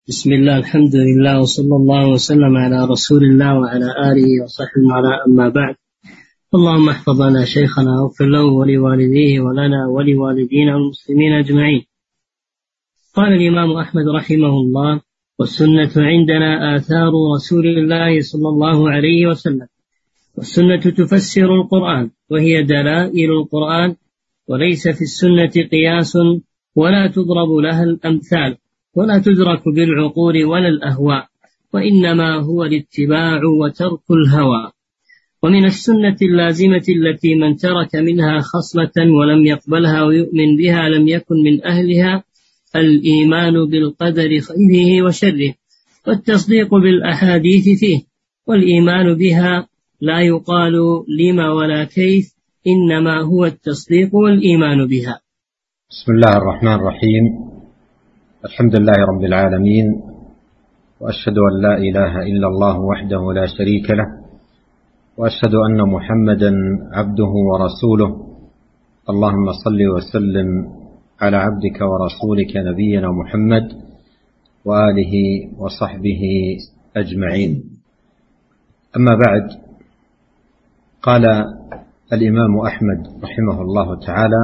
بسم الله، الحمد لله، وصلى الله وسلم على رسول الله وعلى آله وصحبه وعلى أما بعد. اللهم احفظ لنا شيخنا واغفر له ولوالديه ولنا ولوالدينا والمسلمين أجمعين. قال الإمام أحمد رحمه الله: والسنة عندنا آثار رسول الله صلى الله عليه وسلم. والسنة تفسر القرآن، وهي دلائل القرآن، وليس في السنة قياس ولا تضرب لها الأمثال، ولا تدرك بالعقول ولا الأهواء، وإنما هو الاتباع وترك الهوى. ومن السنة اللازمة التي من ترك منها خصلة ولم يقبلها ويؤمن بها لم يكن من أهلها الإيمان بالقدر خيره وشره، والتصديق بالأحاديث فيه، والإيمان بها لا يقال لما ولا كيف، إنما هو التصديق والإيمان بها. بسم الله الرحمن الرحيم. الحمد لله رب العالمين، وأشهد أن لا إله إلا الله وحده لا شريك له، وأشهد أن محمدا عبده ورسوله. اللهم صل وسلم على عبدك ورسولك نبينا محمد وآله وصحبه أجمعين. أما بعد، قال الإمام أحمد رحمه الله تعالى: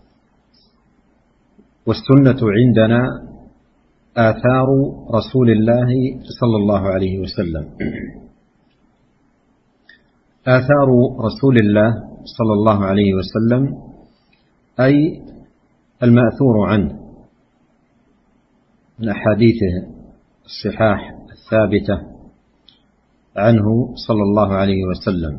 والسنة عندنا آثار رسول الله صلى الله عليه وسلم. آثار رسول الله صلى الله عليه وسلم أي المأثور عنه من أحاديثه الصحاح الثابتة عنه صلى الله عليه وسلم،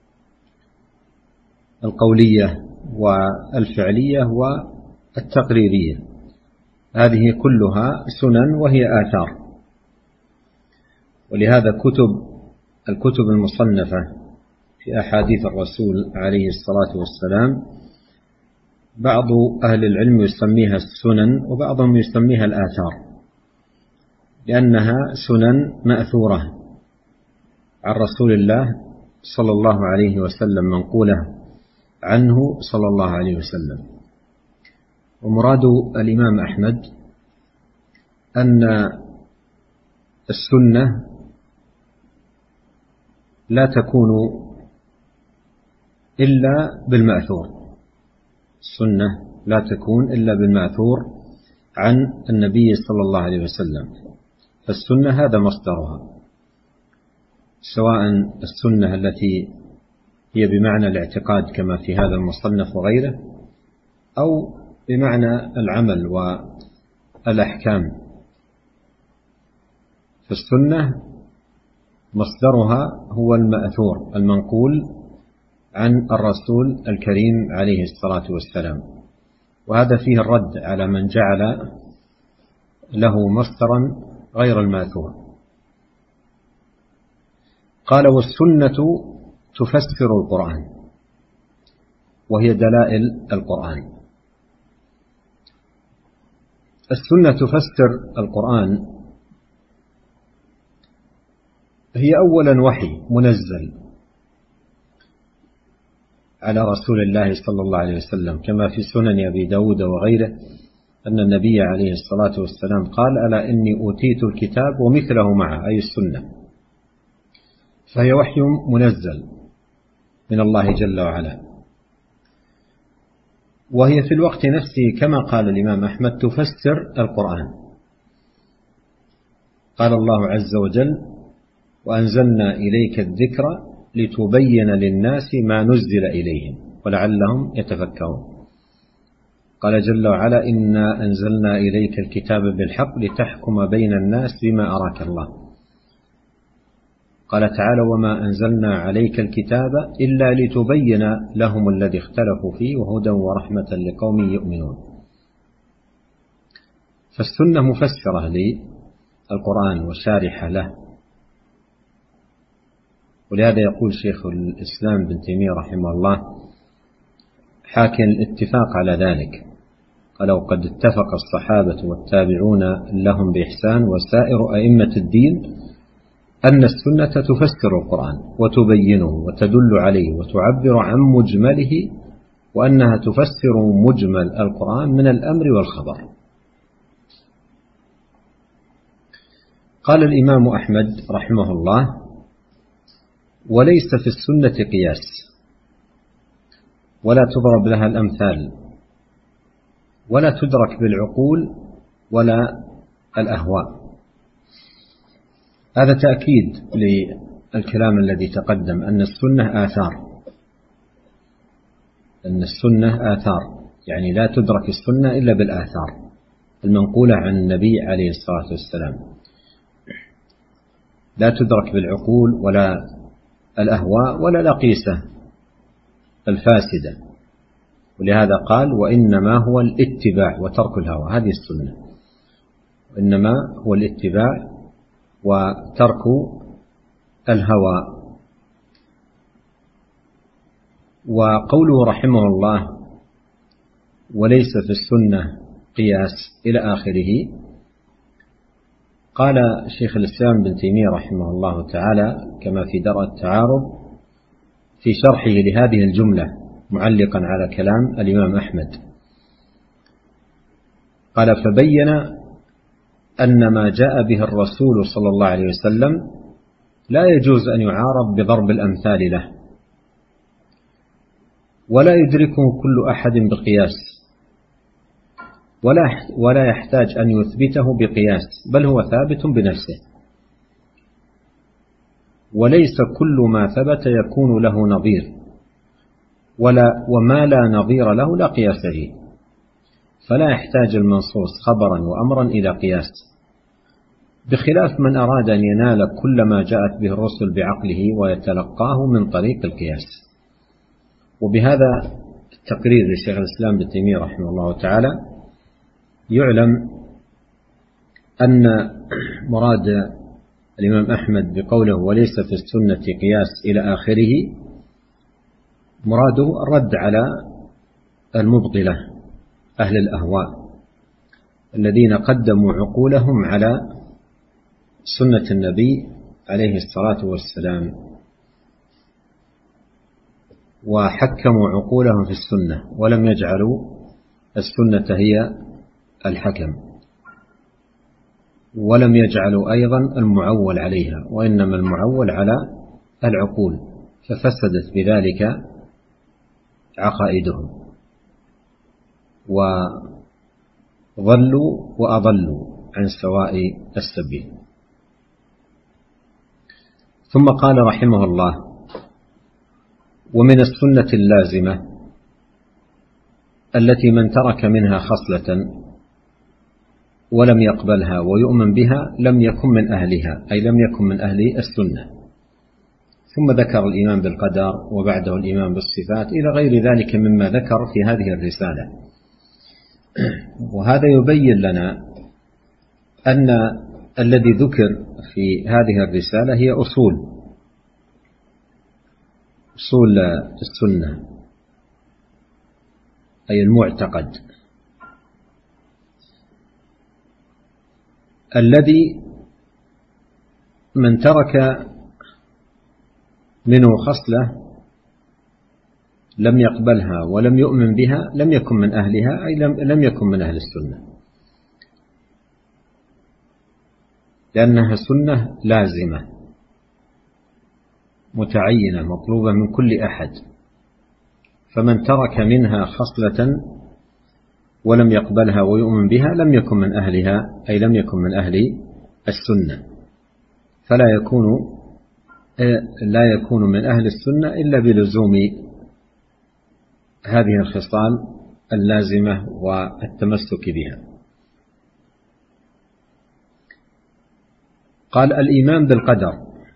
القولية والفعلية والتقريرية، هذه كلها سنن وهي آثار. ولهذا الكتب المصنفة في أحاديث الرسول عليه الصلاة والسلام بعض أهل العلم يسميها السنن، وبعضهم يسميها الآثار، لأنها سنن مأثورة عن رسول الله صلى الله عليه وسلم، منقولة عنه صلى الله عليه وسلم. ومراد الإمام أحمد أن السنة لا تكون إلا بالمأثور، السنة لا تكون إلا بالمأثور عن النبي صلى الله عليه وسلم. فالسنة هذا مصدرها، سواء السنة التي هي بمعنى الاعتقاد كما في هذا المصنف وغيره، أو بمعنى العمل والأحكام. فالسنة مصدرها هو المأثور المنقول عن الرسول الكريم عليه الصلاة والسلام، وهذا فيه الرد على من جعل له مصدرا غير المأثور. قال: والسنة تفسر القرآن، وهي دلائل القرآن. السنة تفسر القرآن، هي أولا وحي منزل على رسول الله صلى الله عليه وسلم، كما في سنن أبي داود وغيره أن النبي عليه الصلاة والسلام قال: ألا إني أوتيت الكتاب ومثله معه، أي السنة. فهي وحي منزل من الله جل وعلا، وهي في الوقت نفسه كما قال الإمام أحمد تفسر القرآن. قال الله عز وجل: وأنزلنا إليك الذكر لتبين للناس ما نزل إليهم ولعلهم يتفكرون. قال جل وعلا: إنا أنزلنا إليك الكتاب بالحق لتحكم بين الناس بما أراك الله. قال تعالى: وما أنزلنا عليك الكتاب إلا لتبين لهم الذي اختلفوا فيه وهدى ورحمة لقوم يؤمنون. فالسنة مفسرة للقرآن وشارحة له. ولهذا يقول شيخ الإسلام بن تيمية رحمه الله حاكٍ الاتفاق على ذلك، قال: وقد اتفق الصحابة والتابعون لهم بإحسان وسائر أئمة الدين أن السنة تفسر القرآن وتبينه وتدل عليه وتعبر عن مجمله، وأنها تفسر مجمل القرآن من الأمر والخبر. قال الإمام أحمد رحمه الله: وليس في السنة قياس، ولا تضرب لها الأمثال، ولا تدرك بالعقول ولا الأهواء. هذا تأكيد للكلام الذي تقدم، أن السنة آثار، أن السنة آثار، يعني لا تدرك السنة إلا بالآثار المنقولة عن النبي عليه الصلاة والسلام، لا تدرك بالعقول ولا الأهواء ولا الأقيسة الفاسدة. ولهذا قال: وإنما هو الاتباع وترك الهوى. هذه السنة، وإنما هو الاتباع وترك الهوى. وقوله رحمه الله: وليس في السنة قياس إلى آخره، قال شيخ الإسلام بن تيمية رحمه الله تعالى كما في درء التعارض في شرحه لهذه الجملة معلقا على كلام الإمام أحمد، قال: فبين أن ما جاء به الرسول صلى الله عليه وسلم لا يجوز أن يعارض بضرب الأمثال له، ولا يدركه كل أحد بقياس، ولا يحتاج أن يثبته بقياس، بل هو ثابت بنفسه. وليس كل ما ثبت يكون له نظير، وما لا نظير له لا قياس فيه، فلا يحتاج المنصوص خبرا وأمرا إلى قياس، بخلاف من أراد أن ينال كل ما جاءت به الرسل بعقله ويتلقاه من طريق القياس. وبهذا التقرير لشيخ الإسلام بن تيمية رحمه الله تعالى يعلم أن مراد الإمام أحمد بقوله: وليس في السنة قياس إلى آخره، مراده الرد على المبطلة أهل الأهواء الذين قدموا عقولهم على سنة النبي عليه الصلاة والسلام، وحكموا عقولهم في السنة ولم يجعلوا السنة هي الحكم، ولم يجعلوا أيضا المعول عليها، وإنما المعول على العقول، ففسدت بذلك عقائدهم وضلوا وأضلوا عن سواء السبيل. ثم قال رحمه الله: ومن السنة اللازمة التي من ترك منها خصلة ولم يقبلها ويؤمن بها لم يكن من أهلها، أي لم يكن من أهل السنة. ثم ذكر الإيمان بالقدر وبعده الإيمان بالصفات إلى غير ذلك مما ذكر في هذه الرسالة. وهذا يبين لنا أن الذي ذكر في هذه الرسالة هي أصول السنة، أي المعتقد الذي من ترك منه خصلة لم يقبلها ولم يؤمن بها لم يكن من أهلها، أي لم يكن من أهل السنة، لأنها سنة لازمة متعينة مطلوبة من كل أحد، فمن ترك منها خصلة ولم يقبلها ويؤمن بها لم يكن من أهلها، أي لم يكن من أهل السنة، لا يكون من أهل السنة إلا بلزوم هذه الخصال اللازمة والتمسك بها. قال: الإيمان بالقدر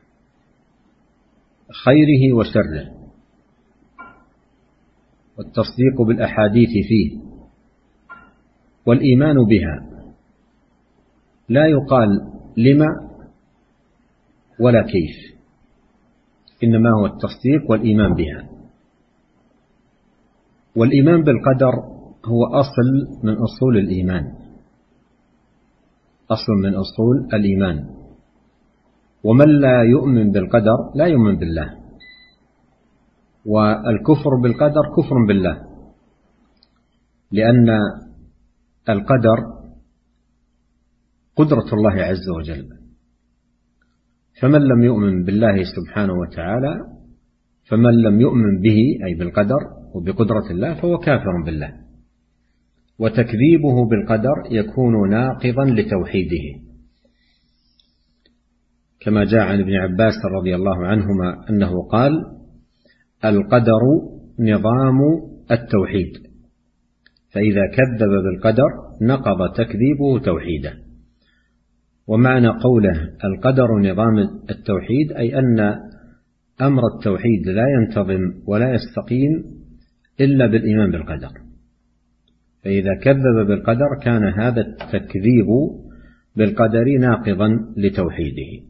خيره وشره، والتصديق بالأحاديث فيه، والإيمان بها، لا يقال لما ولا كيف، إنما هو التصديق والإيمان بها. والإيمان بالقدر هو أصل من أصول الإيمان، أصل من أصول الإيمان، ومن لا يؤمن بالقدر لا يؤمن بالله، والكفر بالقدر كفر بالله، لأن القدر قدرة الله عز وجل، فمن لم يؤمن بالله سبحانه وتعالى، فمن لم يؤمن به أي بالقدر وبقدرة الله فهو كافر بالله، وتكذيبه بالقدر يكون ناقضا لتوحيده، كما جاء عن ابن عباس رضي الله عنهما أنه قال: القدر نظام التوحيد، فإذا كذب بالقدر نقض تكذيبه توحيده. ومعنى قوله القدر نظام التوحيد أي أن أمر التوحيد لا ينتظم ولا يستقيم إلا بالإيمان بالقدر، فإذا كذب بالقدر كان هذا التكذيب بالقدر ناقضا لتوحيده.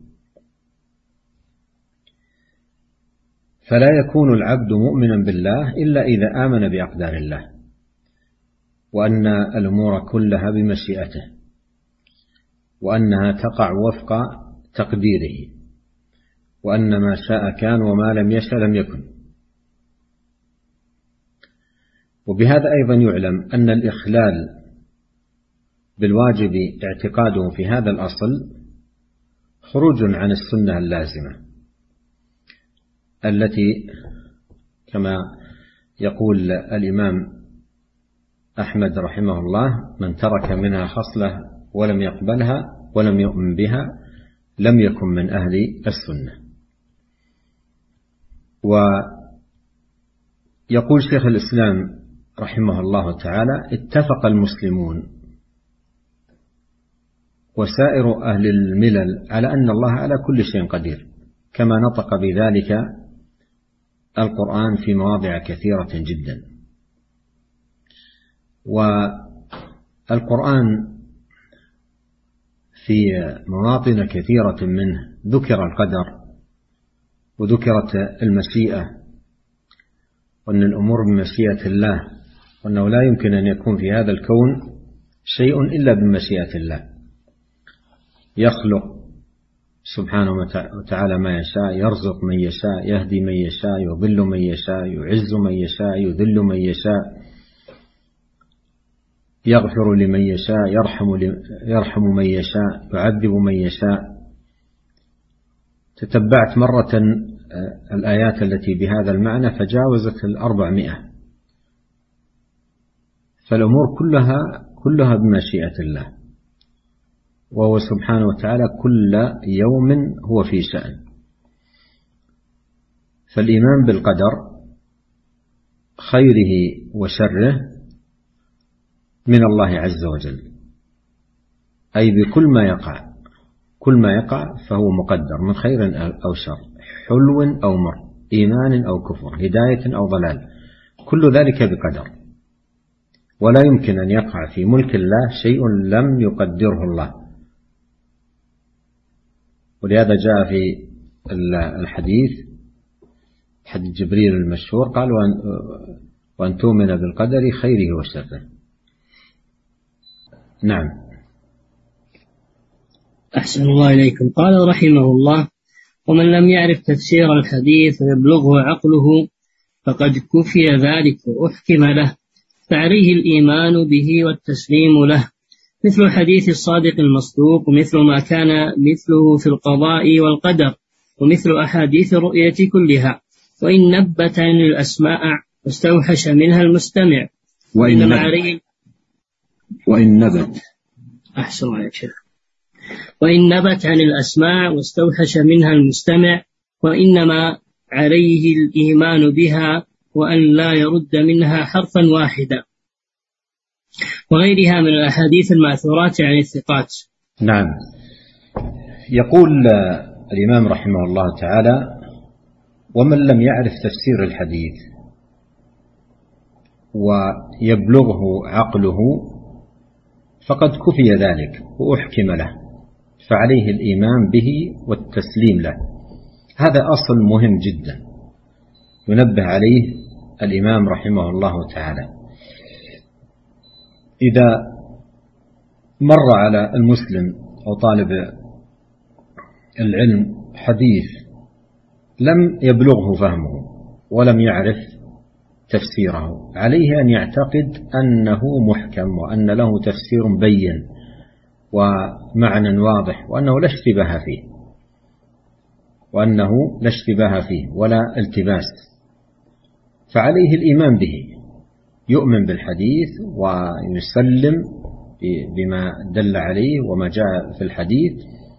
فلا يكون العبد مؤمنا بالله إلا إذا آمن بأقدار الله، وأن الأمور كلها بمشيئته، وأنها تقع وفق تقديره، وأن ما شاء كان وما لم يشأ لم يكن. وبهذا أيضا يعلم أن الإخلال بالواجب اعتقاده في هذا الأصل خروج عن السنة اللازمة التي كما يقول الإمام أحمد رحمه الله: من ترك منها خصلة ولم يقبلها ولم يؤمن بها لم يكن من أهل السنة. ويقول شيخ الإسلام رحمه الله تعالى: اتفق المسلمون وسائر أهل الملل على أن الله على كل شيء قدير، كما نطق بذلك القرآن في مواضع كثيرة جدا. والقرآن في مواطن كثيرة منه ذكر القدر وذكرت المشيئة، وأن الأمور بمشيئة الله، وأنه لا يمكن أن يكون في هذا الكون شيء إلا بمشيئة الله. يخلق سبحانه وتعالى ما يشاء، يرزق من يشاء، يهدي من يشاء، يضل من يشاء، يعز من يشاء، يذل من يشاء، يغفر لمن يشاء، يرحم من يشاء، يعذب من يشاء. تتبعت مرة الآيات التي بهذا المعنى فجاوزت 400. فالأمور كلها بمشيئة الله، وهو سبحانه وتعالى كل يوم هو في شأن. فالإيمان بالقدر خيره وشره من الله عز وجل، أي بكل ما يقع، كل ما يقع فهو مقدر من خير أو شر، حلو أو مر، إيمان أو كفر، هداية أو ضلال، كل ذلك بقدر. ولا يمكن أن يقع في ملك الله شيء لم يقدره الله. ولهذا جاء في الحديث حديث جبريل المشهور قال: وأن تؤمن بالقدر خيره وشره. نعم. أحسن الله إليكم. قال رحمه الله: ومن لم يعرف تفسير الحديث ويبلغه عقله فقد كفي ذلك وأحكم له، فعليه الإيمان به والتسليم له، مثل حديث الصادق المصدوق، ومثل ما كان مثله في القضاء والقدر، ومثل أحاديث الرؤية كلها. وإن نبت عن الأسماء واستوحش منها المستمع، وإن نبت أحسن عليك شيخ. وإن نبت عن الأسماء واستوحش منها المستمع، وإنما عليه الإيمان بها وأن لا يرد منها حرفا واحدا، وغيرها من الأحاديث المأثورات عن الثقات. نعم. يقول الإمام رحمه الله تعالى: ومن لم يعرف تفسير الحديث ويبلغه عقله فقد كفي ذلك وأحكم له، فعليه الإيمان به والتسليم له. هذا أصل مهم جدا ينبه عليه الإمام رحمه الله تعالى. إذا مر على المسلم أو طالب العلم حديث لم يبلغه فهمه ولم يعرف تفسيره، عليه أن يعتقد أنه محكم وأن له تفسير بين ومعنى واضح وأنه لا اشتباه فيه. وأنه لا اشتباه فيه ولا التباس، فعليه الإيمان به، يؤمن بالحديث ويسلم بما دل عليه وما جاء في الحديث،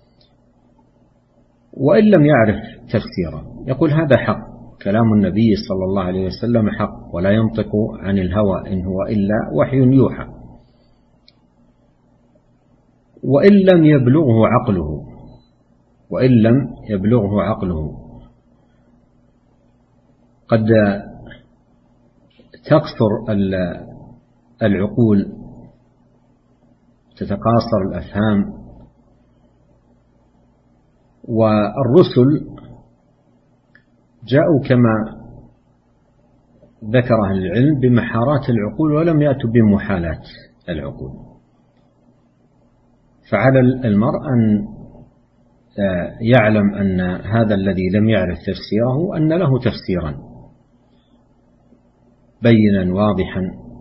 وإن لم يعرف تفسيره يقول هذا حق، كلام النبي صلى الله عليه وسلم حق، ولا ينطق عن الهوى إن هو إلا وحي يوحى. وإن لم يبلغه عقله قد تقصر العقول، تتقاصر الأفهام، والرسل جاءوا كما ذكر أهل العلم بمحارات العقول ولم يأتوا بمحالات العقول. فعلى المرء أن يعلم أن هذا الذي لم يعرف تفسيره أن له تفسيرا بينا واضحا،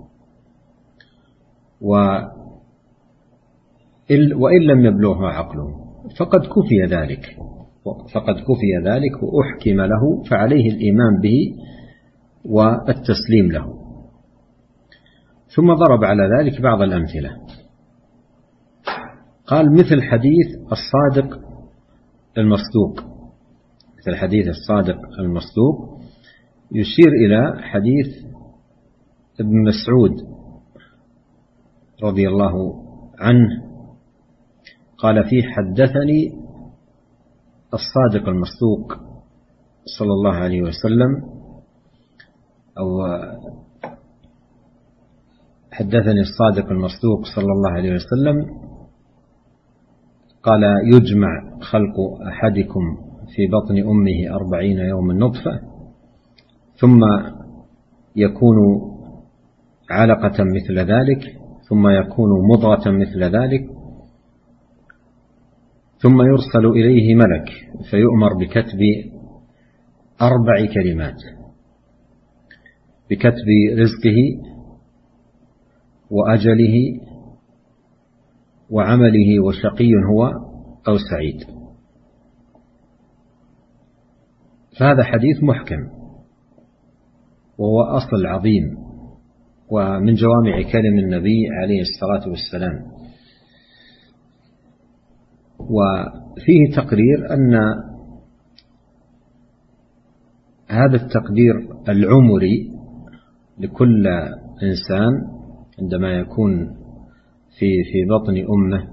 وإن لم يبلغه عقله فقد كفي ذلك وأحكم له، فعليه الإيمان به والتسليم له. ثم ضرب على ذلك بعض الأمثلة، قال مثل حديث الصادق المصدوق، يشير إلى حديث ابن مسعود رضي الله عنه قال فيه حدثني الصادق المصدوق صلى الله عليه وسلم، أو حدثني الصادق المصدوق صلى الله عليه وسلم قال يجمع خلق أحدكم في بطن أمه 40 يوما نطفة، ثم يكون علقة مثل ذلك، ثم يكون مضغة مثل ذلك، ثم يرسل إليه ملك فيؤمر بكتب 4 كلمات: بكتب رزقه وأجله وعمله وشقي هو أو سعيد. فهذا حديث محكم وهو أصل عظيم ومن جوامع كلم النبي عليه الصلاة والسلام. وفيه تقرير أن هذا التقدير العمري لكل إنسان عندما يكون في بطن أمه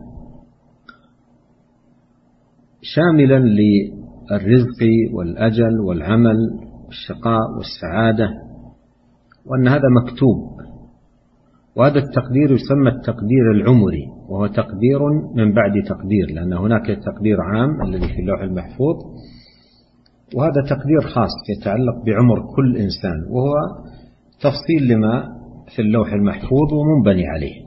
شاملا للرزق والأجل والعمل والشقاء والسعادة، وأن هذا مكتوب. وهذا التقدير يسمى التقدير العمري، وهو تقدير من بعد تقدير، لأن هناك تقدير عام الذي في اللوح المحفوظ، وهذا تقدير خاص يتعلق بعمر كل إنسان، وهو تفصيل لما في اللوح المحفوظ ومنبني عليه.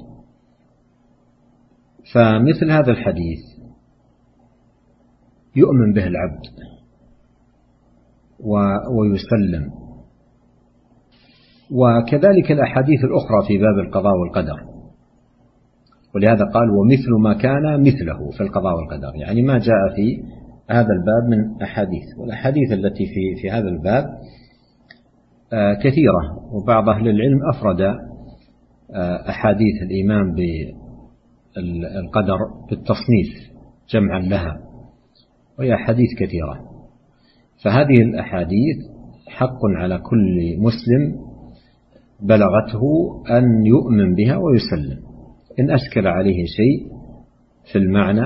فمثل هذا الحديث يؤمن به العبد ويسلم. وكذلك الأحاديث الأخرى في باب القضاء والقدر، ولهذا قال ومثل ما كان مثله في القضاء والقدر، يعني ما جاء في هذا الباب من أحاديث. والأحاديث التي في هذا الباب كثيرة، وبعض أهل العلم أفرد أحاديث الإيمان بالقدر بالتصنيف جمعا لها، وهي أحاديث كثيرة. فهذه الأحاديث حق على كل مسلم بلغته أن يؤمن بها ويسلم. إن أشكل عليه شيء في المعنى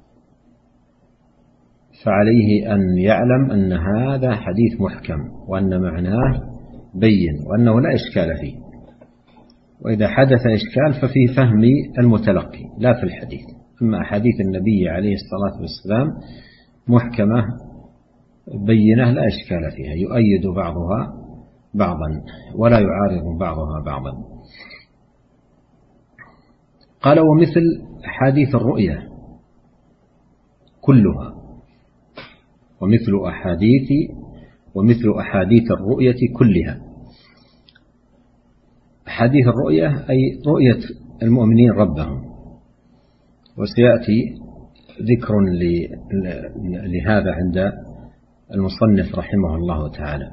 فعليه أن يعلم أن هذا حديث محكم، وأن معناه بين، وأنه لا إشكال فيه. وإذا حدث إشكال ففي فهم المتلقي لا في الحديث. أما أحاديث النبي عليه الصلاة والسلام محكمة بينة لا إشكال فيها، يؤيد بعضها بعضا ولا يعارض بعضها بعضا. قال ومثل أحاديث الرؤيا كلها، ومثل أحاديث الرؤية كلها. أحاديث الرؤية أي رؤية المؤمنين ربهم، وسيأتي ذكر لهذا عند المصنف رحمه الله تعالى.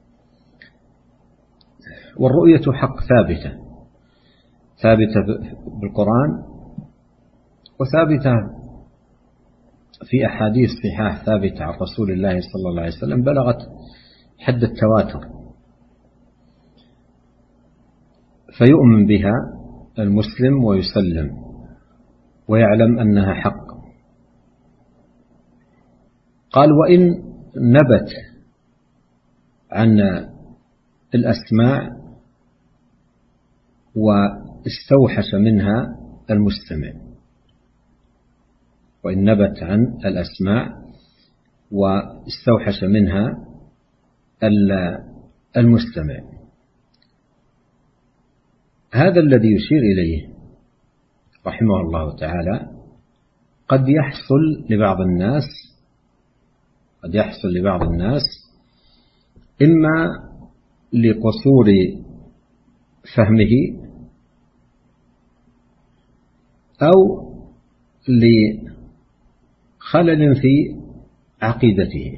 والرؤية حق ثابتة بالقرآن، وثابتة في أحاديث صحاح ثابتة عن رسول الله صلى الله عليه وسلم بلغت حد التواتر، فيؤمن بها المسلم ويسلم ويعلم أنها حق. قال: وإن نبت عن الأسماع واستوحش منها المستمع، وإن نبت عن الأسماع واستوحش منها المستمع. هذا الذي يشير إليه رحمه الله تعالى قد يحصل لبعض الناس إما لقصور فهمه أو لخلل في عقيدته،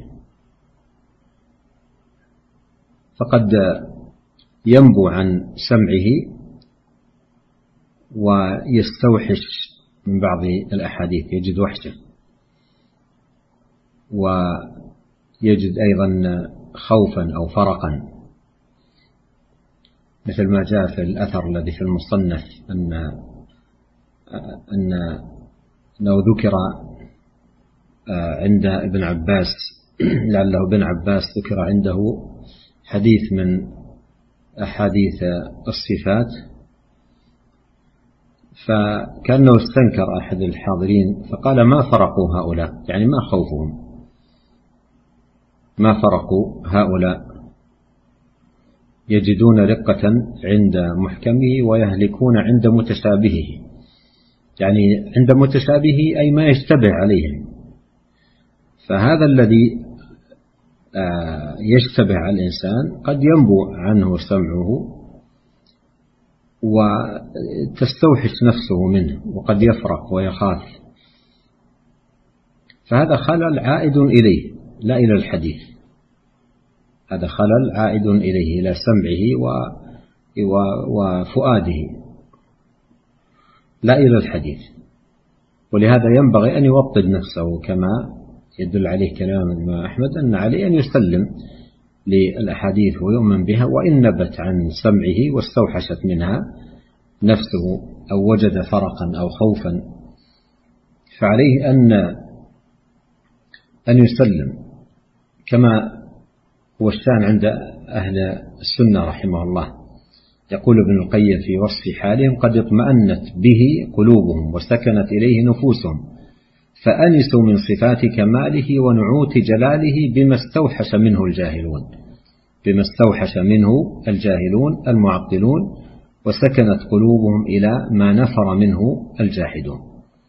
فقد ينبو عن سمعه ويستوحش من بعض الأحاديث، يجد وحشة، ويجد أيضا خوفا أو فرقا، مثل ما جاء في الأثر الذي في المصنف أنه ذكر عند ابن عباس، لعله ابن عباس ذكر عنده حديث من أحاديث الصفات، فكأنه استنكر أحد الحاضرين فقال: ما فرقوا هؤلاء، يعني ما خوفهم، ما فرقوا هؤلاء، يجدون رقة عند محكمه ويهلكون عند متشابهه، يعني عند متشابهه أي ما يشتبه عليهم. فهذا الذي يشتبه على الإنسان قد ينبو عنه سمعه وتستوحش نفسه منه، وقد يفرق ويخاف، فهذا خلل عائد إليه لا إلى الحديث، هذا خلل عائد إليه إلى سمعه وفؤاده لا إلى الحديث. ولهذا ينبغي أن يوطد نفسه كما يدل عليه كلام الإمام أحمد، أن عليه أن يسلم للأحاديث ويؤمن بها، وإن نبت عن سمعه واستوحشت منها نفسه أو وجد فرقا أو خوفا فعليه أن يسلم، كما هو الشأن عند أهل السنة رحمه الله. يقول ابن القيم في وصف حالهم: قد اطمأنت به قلوبهم وسكنت إليه نفوسهم، فأنسوا من صفات كماله ونعوت جلاله بما استوحش منه الجاهلون المعطلون، وسكنت قلوبهم إلى ما نفر منه الجاحدون.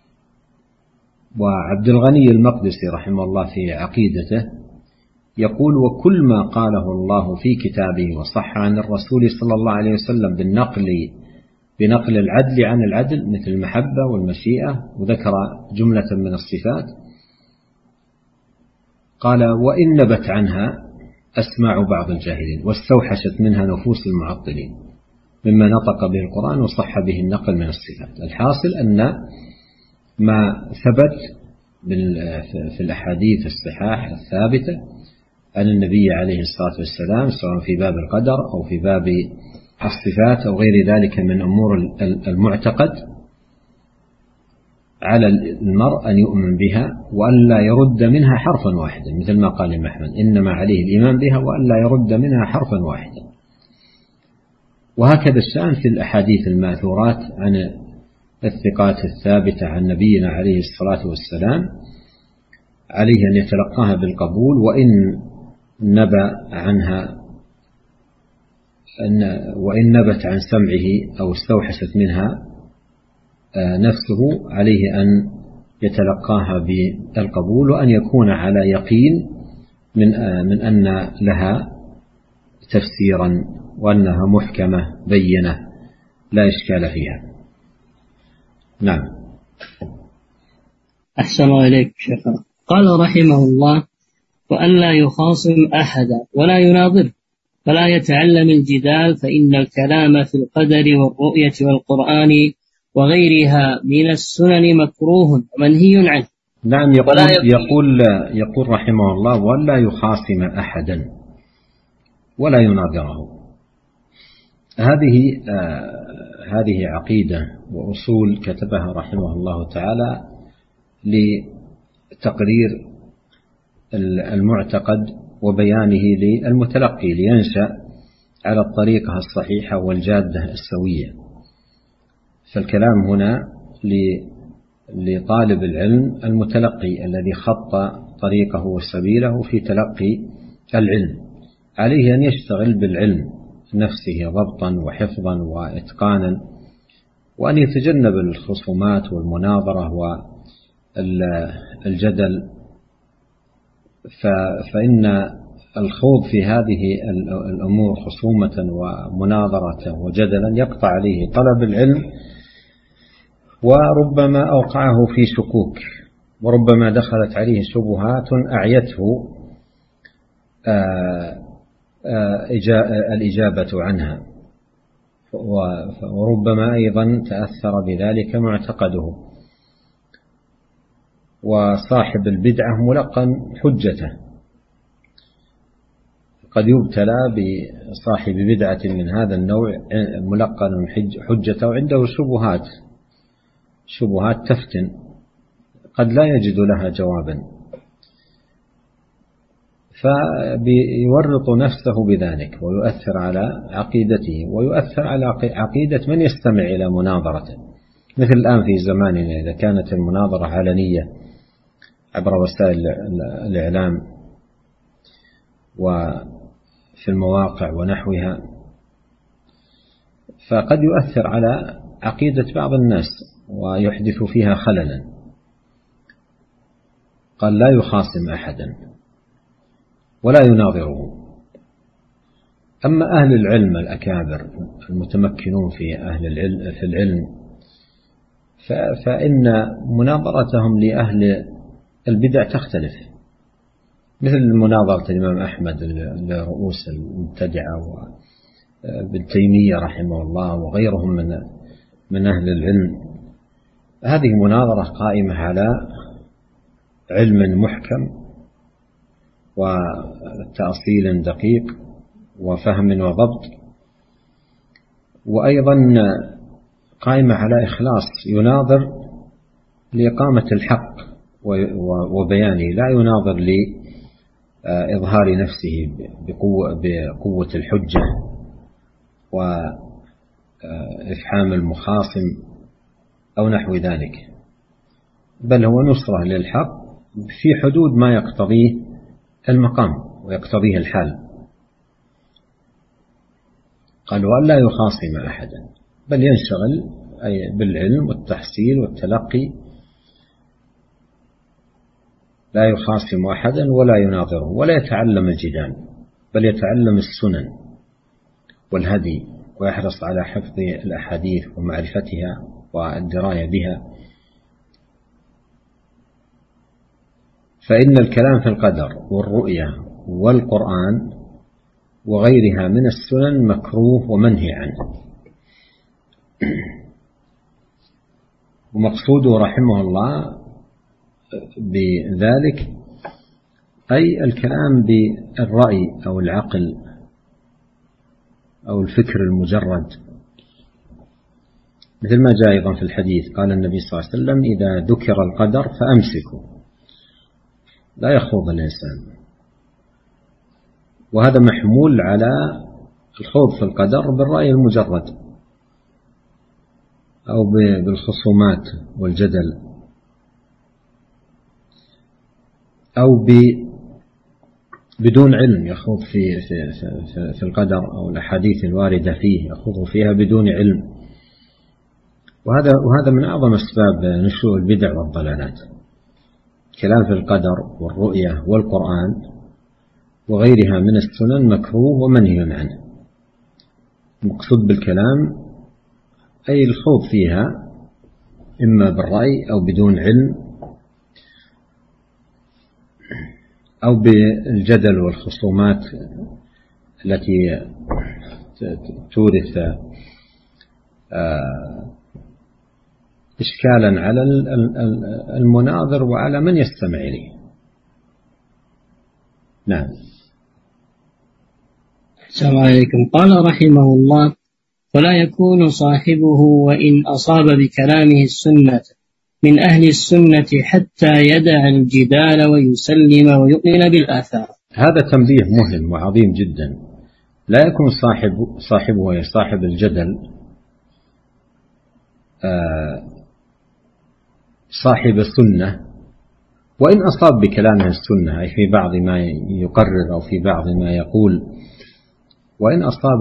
وعبد الغني المقدسي رحمه الله في عقيدته يقول: وكل ما قاله الله في كتابه وصح عن الرسول صلى الله عليه وسلم بنقل العدل عن العدل، مثل المحبة والمشيئة، وذكر جملة من الصفات، قال: وإن نبت عنها أسماع بعض الجاهلين واستوحشت منها نفوس المعطلين مما نطق به القرآن وصح به النقل من الصفات. الحاصل أن ما ثبت في الأحاديث الصحاح الثابتة عن النبي عليه الصلاة والسلام، سواء في باب القدر أو في باب الصفات أو غير ذلك من أمور المعتقد، على المرء أن يؤمن بها وأن لا يرد منها حرفا واحدا، مثل ما قال الإمام أحمد: إنما عليه الإيمان بها وأن لا يرد منها حرفا واحدا. وهكذا الشأن في الأحاديث الماثورات عن الثقات الثابتة عن نبينا عليه الصلاة والسلام، عليه أن يتلقاها بالقبول، وإن نبت عن سمعه أو استوحشت منها نفسه، عليه أن يتلقاها بالقبول، وأن يكون على يقين من أن لها تفسيرا وأنها محكمة بينة لا إشكال فيها. نعم. أحسن إليك شيخنا. قال رحمه الله: وأن لا يخاصم أحدا ولا يناظر، فلا يتعلم الجدال، فإن الكلام في القدر والرؤية والقرآن وغيرها من السنن مكروه ومنهي عنه. نعم. يقول رحمه الله: ولا يخاصم أحدا ولا يناظره. هذه عقيدة وأصول كتبها رحمه الله تعالى لتقرير المعتقد وبيانه للمتلقي لينشأ على الطريقة الصحيحة والجادة السوية. فالكلام هنا لطالب العلم المتلقي الذي خط طريقه وسبيله في تلقي العلم، عليه أن يشتغل بالعلم نفسه ضبطا وحفظا وإتقانا، وأن يتجنب الخصومات والمناظرة والجدل، فإن الخوض في هذه الأمور خصومة ومناظرة وجدلا يقطع عليه طلب العلم، وربما أوقعه في شكوك، وربما دخلت عليه شبهات أعيته الإجابة عنها، وربما أيضا تأثر بذلك معتقده، وصاحب البدعة ملقن حجته. قد يبتلى بصاحب بدعة من هذا النوع ملقن حجته وعنده شبهات تفتن قد لا يجد لها جوابا، فيورط نفسه بذلك ويؤثر على عقيدته ويؤثر على عقيدة من يستمع إلى مناظرته. مثل الآن في زماننا إذا كانت المناظرة علنية عبر وسائل الإعلام وفي المواقع ونحوها، فقد يؤثر على عقيدة بعض الناس ويحدث فيها خللا. قال: لا يخاصم أحدا ولا يناظره. أما أهل العلم الأكابر المتمكنون في العلم فإن مناظرتهم لأهل البدع تختلف، مثل مناظرة الإمام أحمد لرؤوس المبتدعة وابن تيمية رحمه الله وغيرهم من أهل العلم. هذه مناظرة قائمة على علم محكم وتأصيل دقيق وفهم وضبط، وأيضا قائمة على إخلاص، يناظر لإقامة الحق وبيانه، لا يناظر لإظهار نفسه بقوة الحجة وإفحام المخاصم أو نحو ذلك، بل هو نصرة للحق في حدود ما يقتضيه المقام ويقتضيه الحال. قال: وأن لا يخاصم أحدا، بل ينشغل بالعلم والتحصيل والتلقي، لا يخاصم أحدا ولا يناظره ولا يتعلم الجدال، بل يتعلم السنن والهدي ويحرص على حفظ الأحاديث ومعرفتها والدراية بها. فإن الكلام في القدر والرؤية والقرآن وغيرها من السنن مكروه ومنهي عنه. ومقصوده رحمه الله بذلك أي الكلام بالرأي أو العقل أو الفكر المجرد، مثل ما جاء أيضا في الحديث قال النبي صلى الله عليه وسلم: إذا ذكر القدر فأمسكوا، لا يخوض الإنسان. وهذا محمول على الخوض في القدر بالرأي المجرد أو بالخصومات والجدل أو بدون علم، يخوض في القدر أو الأحاديث الواردة فيه يخوض فيها بدون علم. وهذا من أعظم أسباب نشوء البدع والضلالات. كلام في القدر والرؤية والقرآن وغيرها من السنن مكروه ومنهي عنه. المقصود بالكلام أي الخوض فيها إما بالرأي أو بدون علم، أو بالجدل والخصومات التي تورث إشكالا على المناظر وعلى من يستمع إليه. نعم. السلام عليكم. قال رحمه الله: ولا يكون صاحبه وإن أصاب بكلامه السنة من أهل السنة حتى يدع الجدال ويسلم ويؤمن بالآثار. هذا تنبيه مهم وعظيم جدا. لا يكون صاحبه صاحب الجدل صاحب السنة وإن أصاب بكلامه السنة، أي في بعض ما يقرر أو في بعض ما يقول، وإن أصاب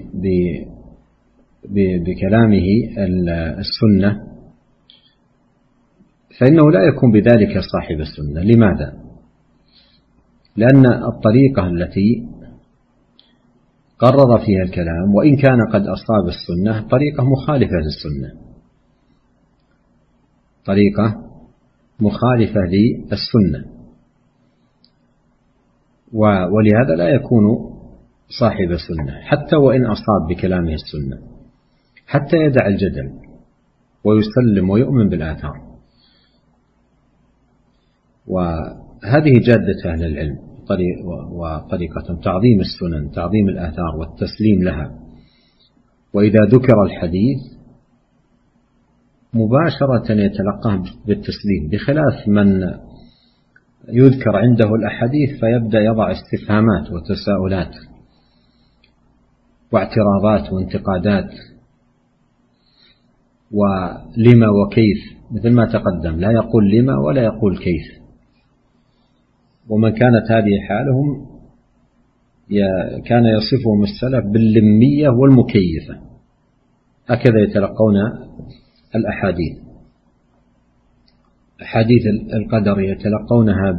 بكلامه السنة فإنه لا يكون بذلك صاحب السنة. لماذا؟ لأن الطريقة التي قرر فيها الكلام وإن كان قد أصاب السنة طريقة مخالفة للسنة، طريقة مخالفة للسنة، ولهذا لا يكون صاحب السنة حتى وإن أصاب بكلامه السنة، حتى يدع الجدل ويسلم ويؤمن بالآثار. وهذه جادة أهل العلم وطريقة تعظيم السنن، تعظيم الآثار والتسليم لها. وإذا ذكر الحديث مباشرة يتلقاه بالتسليم، بخلاف من يذكر عنده الأحاديث فيبدأ يضع استفهامات وتساؤلات واعتراضات وانتقادات ولما وكيف، مثل ما تقدم، لا يقول لما ولا يقول كيف. ومن كانت هذه حالهم كان يصفهم السلف باللمية والمكيفة، هكذا يتلقون الأحاديث. أحاديث القدر يتلقونها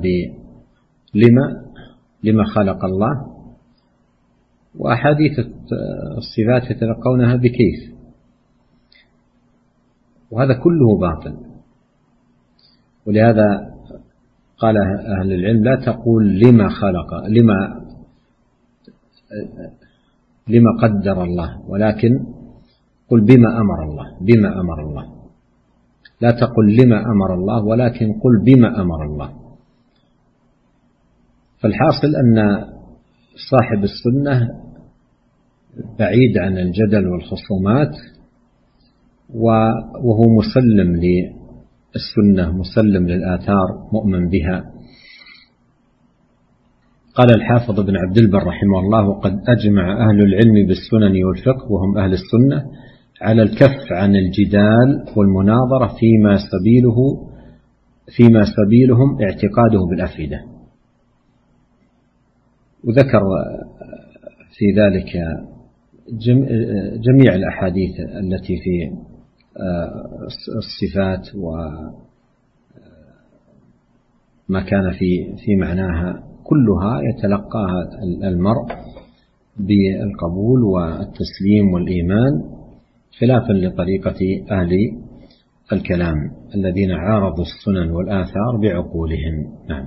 لما خلق الله، وأحاديث الصفات يتلقونها بكيف، وهذا كله باطل. ولهذا قال أهل العلم: لا تقول لما خلق، لما قدر الله، ولكن قل بما أمر الله، بما أمر الله. لا تقل لما أمر الله، ولكن قل بما أمر الله. فالحاصل أن صاحب السنة بعيد عن الجدل والخصومات، وهو مسلم للسنة، مسلم للآثار، مؤمن بها. قال الحافظ ابن عبد البر رحمه الله: وقد أجمع أهل العلم بالسنن والفقه وهم أهل السنة على الكف عن الجدال والمناظرة فيما سبيلهم اعتقاده بالأفئدة. وذكر في ذلك جميع الأحاديث التي في الصفات وما كان في معناها، كلها يتلقاها المرء بالقبول والتسليم والإيمان، خلافا لطريقة أهل الكلام الذين عارضوا السنن والآثار بعقولهم. نعم.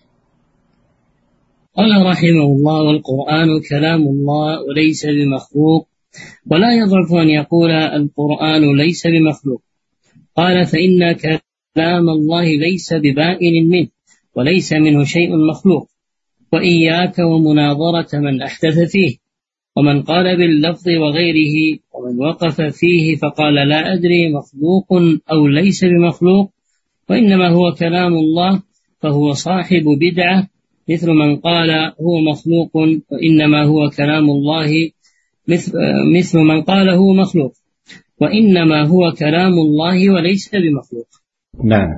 قال رحمه الله: والقرآن كلام الله وليس بمخلوق، ولا يضعف أن يقول القرآن ليس بمخلوق. قال: فإن كلام الله ليس ببائن منه، وليس منه شيء مخلوق. وإياك ومناظرة من أحدث فيه، ومن قال باللفظ وغيره، ومن وقف فيه فقال لا أدري مخلوق أو ليس بمخلوق، وإنما هو كلام الله، فهو صاحب بدعة، مثل من قال هو مخلوق وإنما هو كلام الله، مثل من قال هو مخلوق وإنما هو كلام الله وليس بمخلوق. نعم.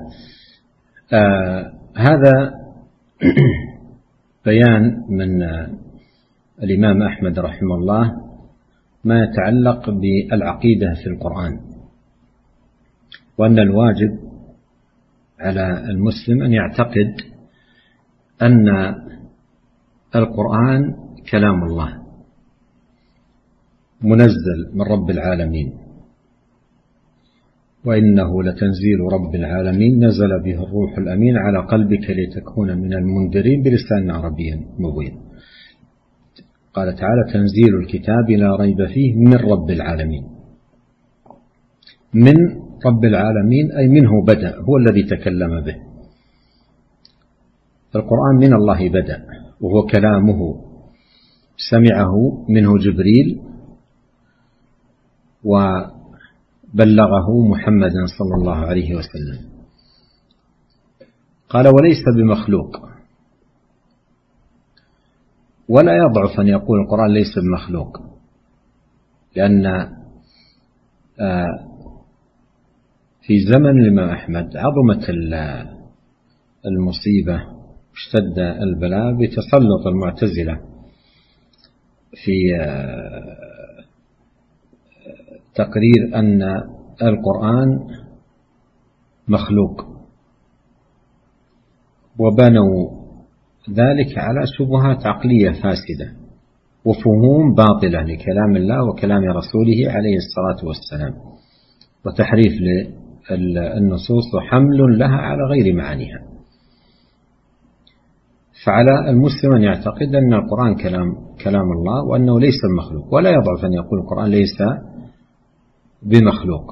هذا بيان من الإمام أحمد رحمه الله ما يتعلق بالعقيدة في القرآن، وأن الواجب على المسلم أن يعتقد أن القرآن كلام الله منزل من رب العالمين، وإنه لتنزيل رب العالمين نزل به الروح الأمين على قلبك لتكون من المنذرين بلسان عربي مبين. قال تعالى تنزيل الكتاب لا ريب فيه من رب العالمين. من رب العالمين أي منه بدأ، هو الذي تكلم به. القرآن من الله بدأ، وهو كلامه سمعه منه جبريل وبلغه محمد صلى الله عليه وسلم. قال وليس بمخلوق، ولا يضعف أن يقول القرآن ليس بمخلوق، لأن في زمن الإمام أحمد عظمت المصيبة، اشتد البلاء بتسلط المعتزلة في تقرير أن القرآن مخلوق، وبنوا ذلك على شبهات عقلية فاسدة وفهوم باطلة لكلام الله وكلام رسوله عليه الصلاة والسلام، وتحريف للنصوص وحمل لها على غير معانيها. فعلى المسلم أن يعتقد أن القرآن كلام الله وأنه ليس بمخلوق، ولا يضعف أن يقول القرآن ليس بمخلوق.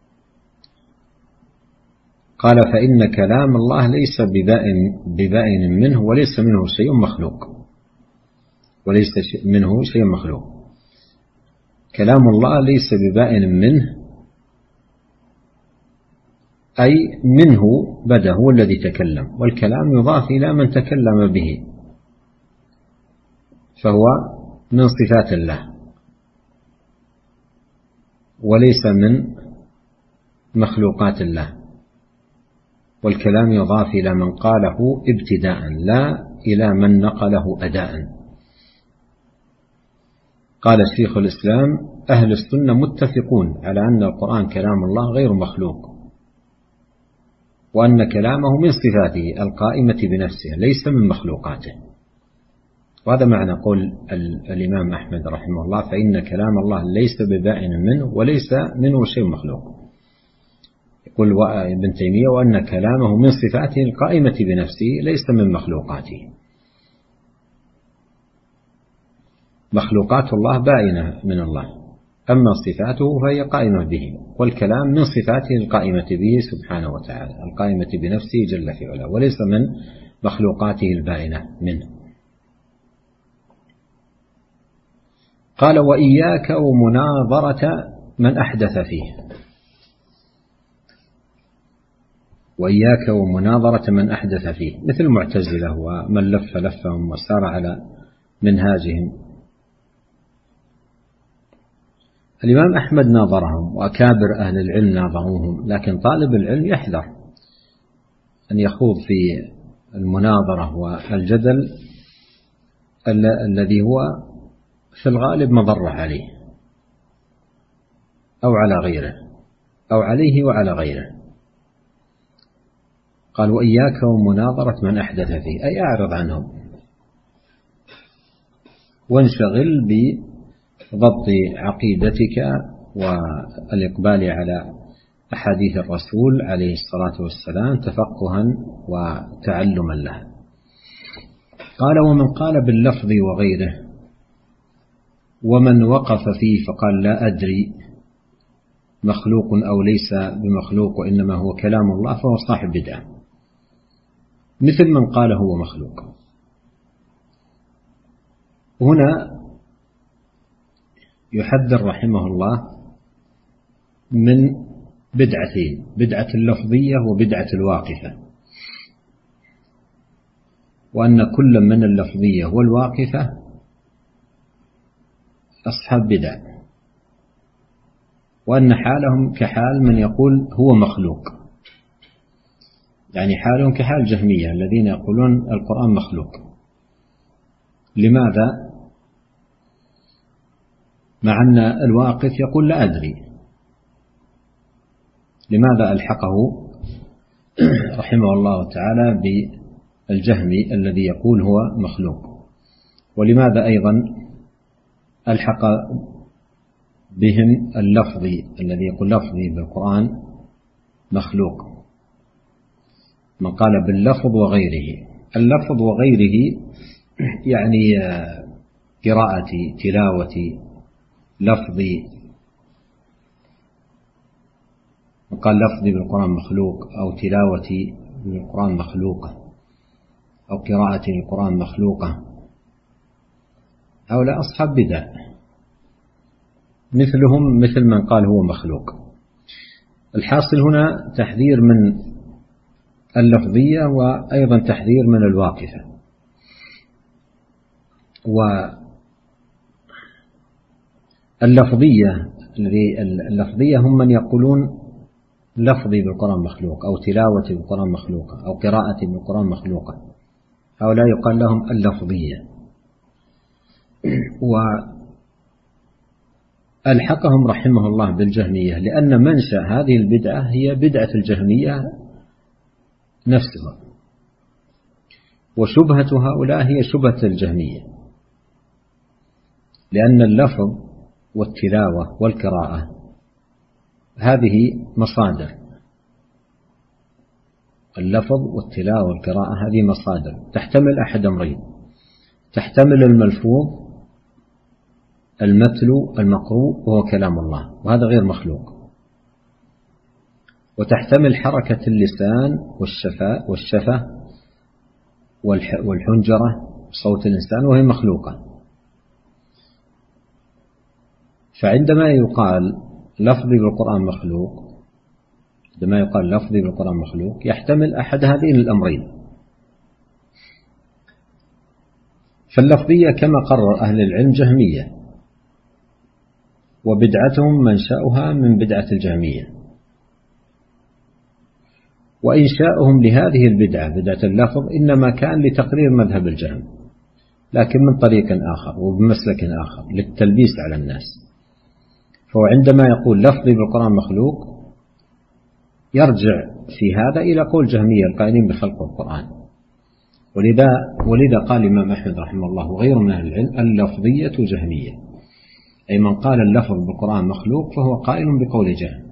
قال فإن كلام الله ليس ببائن منه وليس منه شيء مخلوق، وليس منه شيء مخلوق. كلام الله ليس ببائن منه، أي منه بدأ، هو الذي تكلم، والكلام يضاف إلى من تكلم به، فهو من صفات الله وليس من مخلوقات الله. والكلام يضاف إلى من قاله ابتداء لا إلى من نقله أداء. قال شيخ الإسلام أهل السنة متفقون على أن القرآن كلام الله غير مخلوق، وأن كلامه من صفاته القائمة بنفسه ليس من مخلوقاته. وهذا معنى قول الإمام أحمد رحمه الله فإن كلام الله ليس ببائن منه وليس منه شيء مخلوق. يقول ابن تيمية وأن كلامه من صفاته القائمة بنفسه ليس من مخلوقاته. مخلوقات الله بائنة من الله، أما صفاته فهي قائمة به، والكلام من صفاته القائمة به سبحانه وتعالى القائمة بنفسه جل في علاه، وليس من مخلوقاته البائنة منه. قال وإياك ومناظرة من أحدث فيه. وإياك ومناظرة من أحدث فيه، مثل المعتزلة ومن لف لفهم وسار على منهاجهم. الإمام أحمد ناظرهم وأكابر أهل العلم ناظروهم، لكن طالب العلم يحذر أن يخوض في المناظرة والجدل الذي هو في الغالب مضرة عليه أو على غيره أو عليه وعلى غيره. قال وإياك ومناظرة من أحدث فيه، أي أعرض عنهم وانشغل بضبط عقيدتك والإقبال على أحاديث الرسول عليه الصلاة والسلام تفقها وتعلما لها. قال ومن قال باللفظ وغيره ومن وقف فيه فقال لا أدري مخلوق أو ليس بمخلوق وإنما هو كلام الله فهو صاحب بدعة، مثل من قال هو مخلوق. هنا يحذر رحمه الله من بدعتين، بدعة اللفظية وبدعة الواقفة، وأن كل من اللفظية والواقفة أصحاب بدع، وأن حالهم كحال من يقول هو مخلوق، يعني حالهم كحال جهمية الذين يقولون القرآن مخلوق. لماذا؟ مع أن الواقف يقول لا أدري. لماذا ألحقه رحمه الله تعالى بالجهمي الذي يقول هو مخلوق؟ ولماذا أيضا ألحق بهم اللفظي الذي يقول لفظي بالقرآن مخلوق، من قال باللفظ وغيره. اللفظ وغيره يعني قراءتي، تلاوتي، لفظي. من قال لفظي بالقرآن مخلوق، أو تلاوتي بالقرآن مخلوقة، أو قراءتي بالقرآن مخلوقة، هؤلاء أصحاب بدع مثلهم مثل من قال هو مخلوق. الحاصل هنا تحذير من اللفظية، وأيضا تحذير من الواقفة. واللفظية هم من يقولون لفظي بالقرآن مخلوق، أو تلاوتي بالقرآن مخلوقة، أو قراءتي بالقرآن مخلوقة، هؤلاء يقال لهم اللفظية. وألحقهم رحمه الله بالجهمية، لأن منشأ هذه البدعة هي بدعة الجهمية نفسها، وشبهة هؤلاء هي شبهة الجهمية، لأن اللفظ والتلاوة والقراءة هذه مصادر. اللفظ والتلاوة والقراءة هذه مصادر تحتمل أحد أمرين: تحتمل الملفوظ المتلو المقروء وهو كلام الله، وهذا غير مخلوق، وتحتمل حركة اللسان والشفة والحنجرة صوت الإنسان، وهي مخلوقة. فعندما يقال لفظي بالقرآن مخلوق، عندما يقال لفظي بالقرآن مخلوق يحتمل أحد هذين الأمرين. فاللفظية كما قرر أهل العلم جهمية، وبدعتهم منشأها من بدعة الجهمية، وإنشاؤهم لهذه البدعة بدعة اللفظ إنما كان لتقرير مذهب الجهم، لكن من طريق آخر وبمسلك آخر للتلبيس على الناس. فهو عندما يقول لفظي بالقرآن مخلوق يرجع في هذا إلى قول جهمية القائلين بخلق القرآن. ولذا قال الإمام أحمد رحمه الله وغيره من أهل العلم: اللفظية جهمية، أي من قال اللفظ بالقرآن مخلوق فهو قائل بقول جهم.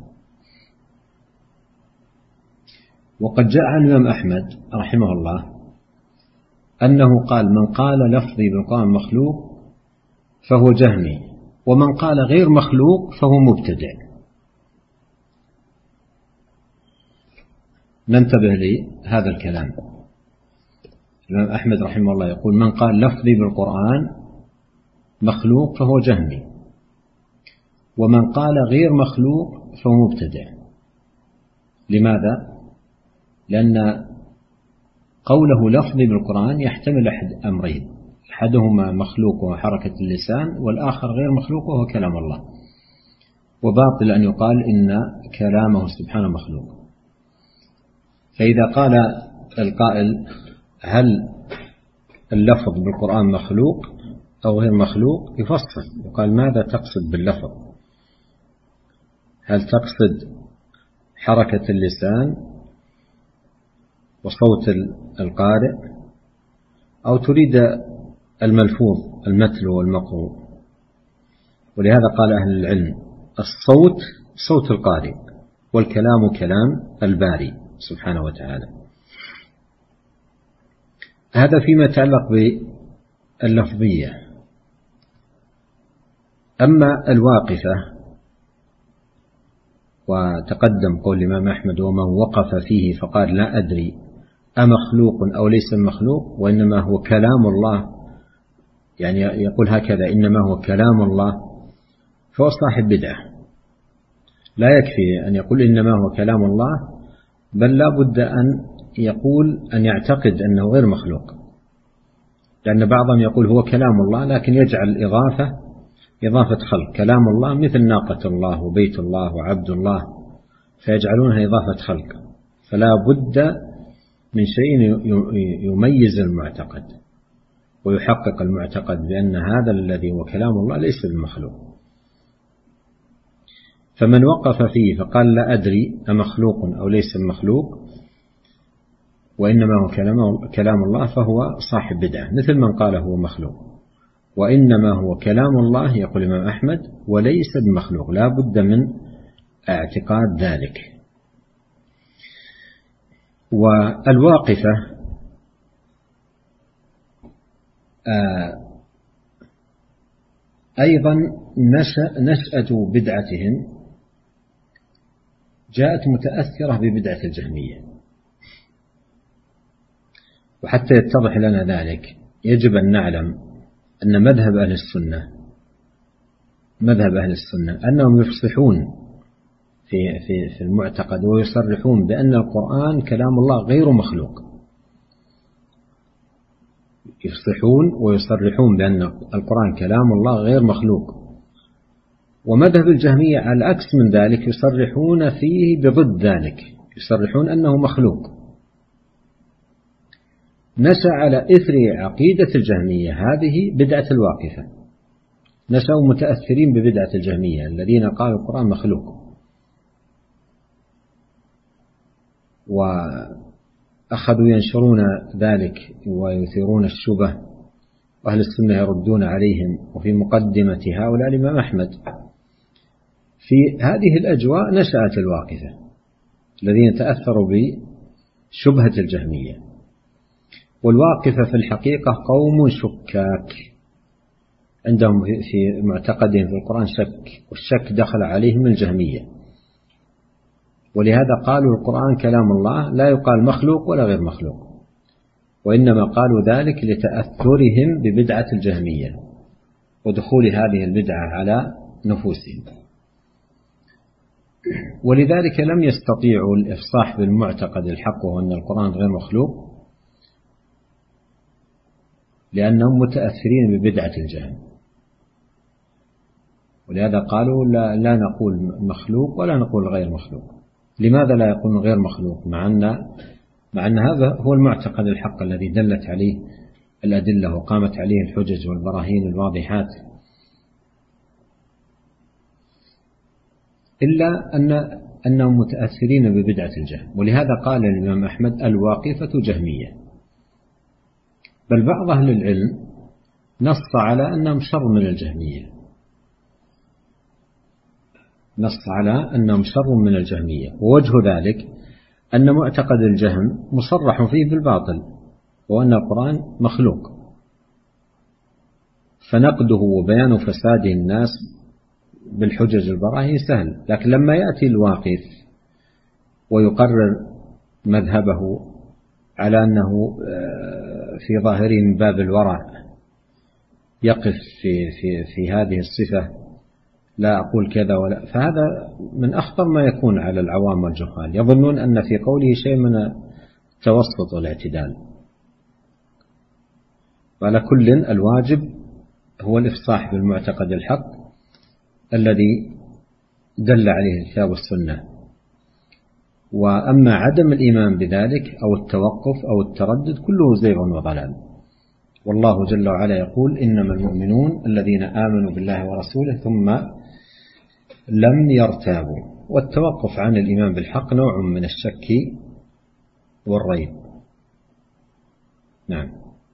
وقد جاء عن الإمام أحمد رحمه الله أنه قال: من قال لفظي بالقرآن مخلوق فهو جهمي، ومن قال غير مخلوق فهو مبتدع. ننتبه لهذا الكلام. الإمام أحمد رحمه الله يقول: من قال لفظي بالقرآن مخلوق فهو جهمي، ومن قال غير مخلوق فهو مبتدع. لماذا؟ لأن قوله لفظي بالقرآن يحتمل أحد أمرين: أحدهما مخلوق وهو حركة اللسان، والآخر غير مخلوق وهو كلام الله. وباطل أن يقال إن كلامه سبحانه مخلوق. فإذا قال القائل: هل اللفظ بالقرآن مخلوق أو غير مخلوق؟ يفصل، يقال: ماذا تقصد باللفظ؟ هل تقصد حركة اللسان وصوت القارئ، أو تريد الملفوظ المتلو والمقروء؟ ولهذا قال أهل العلم: الصوت صوت القارئ، والكلام كلام الباري سبحانه وتعالى. هذا فيما يتعلق باللفظية. أما الواقفة، وتقدم قول الإمام أحمد: ومن وقف فيه فقال لا أدري أمخلوق أو ليس مخلوق وإنما هو كلام الله، يعني يقول هكذا: إنما هو كلام الله، فهو صاحب بدعة. لا يكفي أن يقول إنما هو كلام الله، بل لا بد أن يعتقد أنه غير مخلوق، لأن بعضهم يقول هو كلام الله لكن يجعل إضافة خلق. كلام الله مثل ناقة الله وبيت الله وعبد الله، فيجعلونها إضافة خلق. فلا بد من شيء يميز المعتقد ويحقق المعتقد بأن هذا الذي هو كلام الله ليس بالمخلوق. فمن وقف فيه فقال لا أدري أمخلوق أو ليس مخلوق وإنما هو كلام الله، فهو صاحب بدعة، مثل من قال هو مخلوق وإنما هو كلام الله، يقول الإمام أحمد، وليس بمخلوق. لا بد من اعتقاد ذلك. والواقفة أيضا نشأة بدعتهم جاءت متأثرة ببدعة الجهمية. وحتى يتضح لنا ذلك يجب أن نعلم أن مذهب أهل السنة أنهم يفصحون في المعتقد ويصرحون بأن القرآن كلام الله غير مخلوق. يفصحون ويصرحون بأن القرآن كلام الله غير مخلوق. ومذهب الجهمية على العكس من ذلك يصرحون فيه بضد ذلك، يصرحون أنه مخلوق. نشأ على إثر عقيدة الجهمية هذه بدعة الواقفة، نشأوا متأثرين ببدعة الجهمية الذين قالوا القرآن مخلوق، وأخذوا ينشرون ذلك ويثيرون الشبه، وأهل السنة يردون عليهم. وفي مقدمة هؤلاء الإمام أحمد. في هذه الأجواء نشأت الواقفة الذين تأثروا بشبهة الجهمية. والواقفة في الحقيقة قوم شكاك، عندهم في معتقدهم في القرآن شك، والشك دخل عليهم الجهمية، ولهذا قالوا القرآن كلام الله لا يقال مخلوق ولا غير مخلوق، وإنما قالوا ذلك لتأثرهم ببدعة الجهمية ودخول هذه البدعة على نفوسهم. ولذلك لم يستطيعوا الإفصاح بالمعتقد الحق وأن القرآن غير مخلوق، لأنهم متأثرين ببدعة الجهم. ولهذا قالوا لا نقول مخلوق ولا نقول غير مخلوق. لماذا لا يقولون غير مخلوق مع أن هذا هو المعتقد الحق الذي دلت عليه الأدلة وقامت عليه الحجج والبراهين الواضحات؟ إلا أنهم متأثرين ببدعة الجهم. ولهذا قال الإمام أحمد الواقفة جهمية، بل بعض أهل العلم نص على أنهم شر من الجهمية، نص على أنهم شر من الجهمية. ووجه ذلك أن معتقد الجهم مصرح فيه بالباطل، وأن القرآن مخلوق، فنقده وبيان فساد الناس بالحجج البراهين سهل. لكن لما يأتي الواقف ويقرر مذهبه على أنه في ظاهره من باب الورع يقف في هذه الصفة، لا أقول كذا ولا، فهذا من أخطر ما يكون على العوام والجهال، يظنون أن في قوله شيء من التوسط والاعتدال. وعلى كل الواجب هو الإفصاح بالمعتقد الحق الذي دل عليه الكتاب والسنة. وأما عدم الإيمان بذلك أو التوقف أو التردد كله زيغ وضلال. والله جل وعلا يقول إنما المؤمنون الذين آمنوا بالله ورسوله ثم لم يرتابوا. والتوقف عن الإيمان بالحق نوع من الشك والريب. نعم.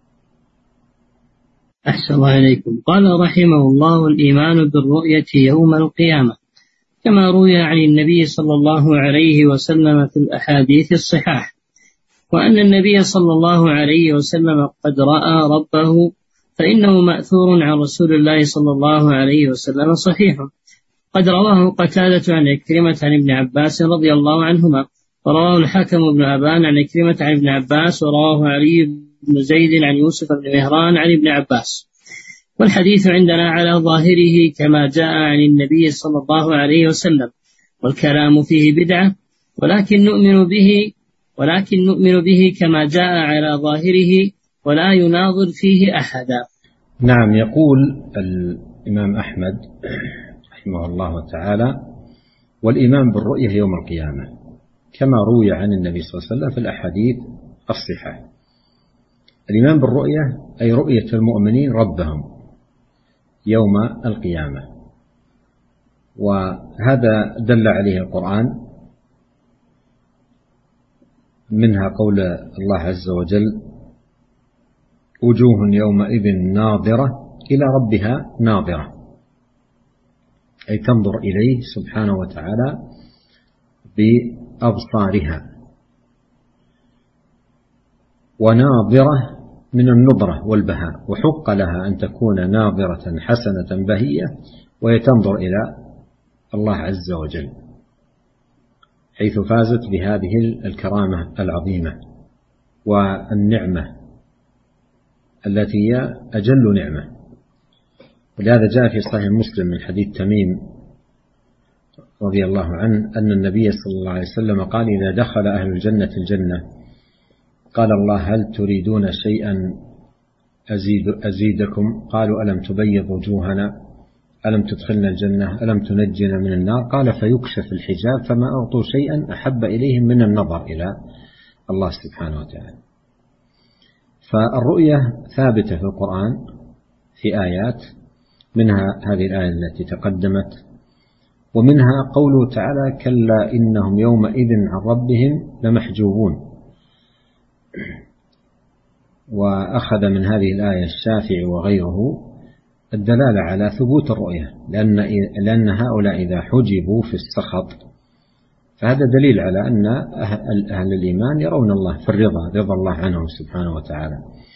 أحسن الله إليكم. قال رحمه الله الإيمان بالرؤية يوم القيامة كما روي عن النبي صلى الله عليه وسلم في الأحاديث الصحاح، وأن النبي صلى الله عليه وسلم قد رأى ربه، فإنه مأثور عن رسول الله صلى الله عليه وسلم صحيح. قد رواه قتادة عن عكرمة عن ابن عباس رضي الله عنهما، ورواه الحكم بن أبان عن عكرمة عن ابن عباس، ورواه علي بن زيد عن يوسف بن مهران عن ابن عباس. والحديث عندنا على ظاهره كما جاء عن النبي صلى الله عليه وسلم، والكلام فيه بدعة، ولكن نؤمن به كما جاء على ظاهره ولا يناظر فيه أحدا. نعم. يقول الإمام أحمد رحمه الله تعالى والإيمان بالرؤية يوم القيامة كما روي عن النبي صلى الله عليه وسلم في الأحاديث الصحاح. الإيمان بالرؤية أي رؤية المؤمنين ربهم يوم القيامة، وهذا دل عليه القرآن، منها قول الله عز وجل وجوه يومئذ ناظرة إلى ربها ناظرة، أي تنظر إليه سبحانه وتعالى بأبصارها. وناظرة من النظرة والبهاء، وحق لها أن تكون ناظرة حسنة بهية وهي تنظر إلى الله عز وجل، حيث فازت بهذه الكرامة العظيمة والنعمة التي هي أجل نعمة. ولهذا جاء في صحيح مسلم من حديث تميم رضي الله عنه أن النبي صلى الله عليه وسلم قال: إذا دخل أهل الجنة الجنة قال الله: هل تريدون شيئا أزيدكم؟ قالوا: ألم تبيض وجوهنا، ألم تدخلنا الجنة، ألم تنجنا من النار؟ قال: فيكشف الحجاب فما أعطوا شيئا أحب إليهم من النظر إلى الله سبحانه وتعالى. فالرؤية ثابتة في القرآن في آيات، منها هذه الآية التي تقدمت، ومنها قوله تعالى: كلا إنهم يومئذ عن ربهم لمحجوبون. وأخذ من هذه الآية الشافعي وغيره الدلالة على ثبوت الرؤية، لأن هؤلاء إذا حجبوا في السخط فهذا دليل على أن أهل الإيمان يرون الله في رضا الله عنهم سبحانه وتعالى.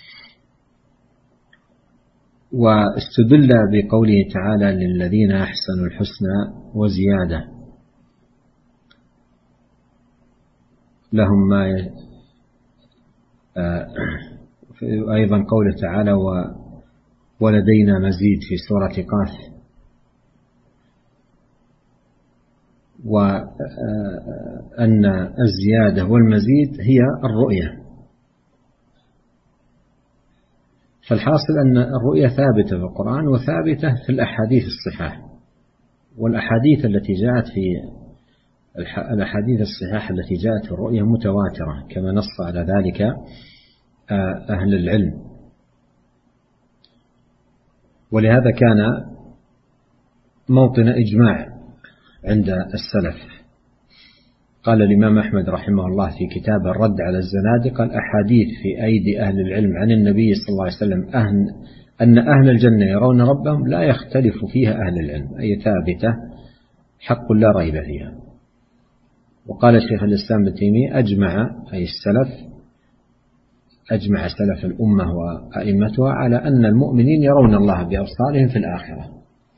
واستدل بقوله تعالى: للذين أحسنوا الحسنى وزيادة، لهم ما أيضا قوله تعالى: ولدينا مزيد في سورة قاف. وأن الزيادة والمزيد هي الرؤية. فالحاصل أن الرؤية ثابتة في القرآن وثابتة في الأحاديث الصحاح، والأحاديث التي جاءت في الأحاديث الصحاح التي جاءت في الرؤية متواترة كما نص على ذلك أهل العلم. ولهذا كان موطن إجماع عند السلف. قال الإمام أحمد رحمه الله في كتاب الرد على الزنادقة: الأحاديث في أيدي أهل العلم عن النبي صلى الله عليه وسلم أن أهل الجنة يرون ربهم لا يختلف فيها أهل العلم، أي ثابتة حق لا ريب فيها. وقال شيخ الإسلام ابن تيمية: أجمع سلف الأمة وأئمتها على أن المؤمنين يرون الله بأبصارهم في الآخرة.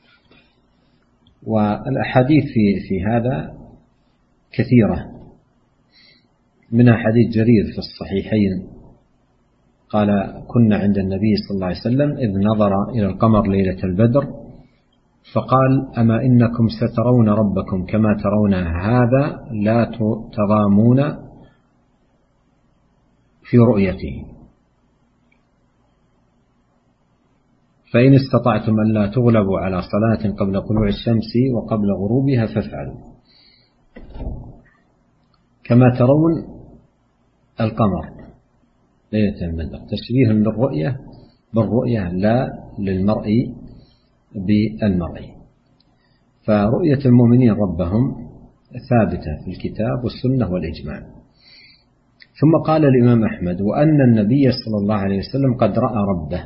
والأحاديث في هذا كثيرة، منها حديث جرير في الصحيحين قال: كنا عند النبي صلى الله عليه وسلم إذ نظر إلى القمر ليلة البدر فقال: أما إنكم سترون ربكم كما ترون هذا لا تضامون في رؤيته، فإن استطعتم أن لا تغلبوا على صلاة قبل طلوع الشمس وقبل غروبها فافعلوا كما ترون القمر ليلة البدر، تشبيه للرؤية بالرؤية لا للمرء بالمرء. فرؤية المؤمنين ربهم ثابتة في الكتاب والسنة والإجماع. ثم قال الإمام أحمد: وأن النبي صلى الله عليه وسلم قد رأى ربه،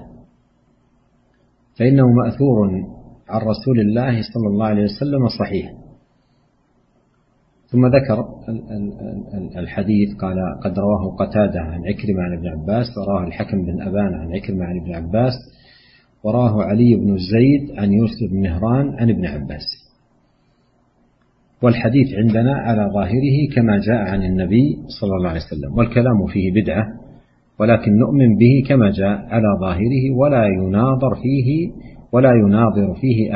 فإنه مأثور عن رسول الله صلى الله عليه وسلم صحيح. ثم ذكر الحديث قال: قد رواه قتادة عن عكرمة عن ابن عباس، ورواه الحكم بن أبان عن عكرمة عن ابن عباس، وراه علي بن زيد عن يوسف بن مهران عن ابن عباس. والحديث عندنا على ظاهره كما جاء عن النبي صلى الله عليه وسلم، والكلام فيه بدعة، ولكن نؤمن به كما جاء على ظاهره ولا يناظر فيه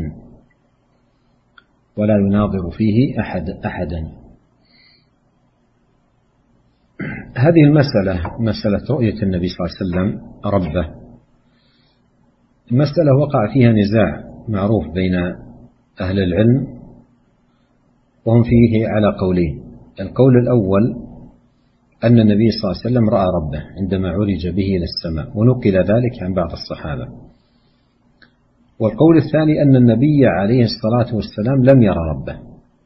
أحدا. هذه المسألة، مسألة رؤية النبي صلى الله عليه وسلم ربه، مسألة وقع فيها نزاع معروف بين أهل العلم، وهم فيه على قولين. القول الأول أن النبي صلى الله عليه وسلم رأى ربه عندما عرج به إلى السماء، ونقل ذلك عن بعض الصحابة. والقول الثاني أن النبي عليه الصلاة والسلام لم يرى ربه.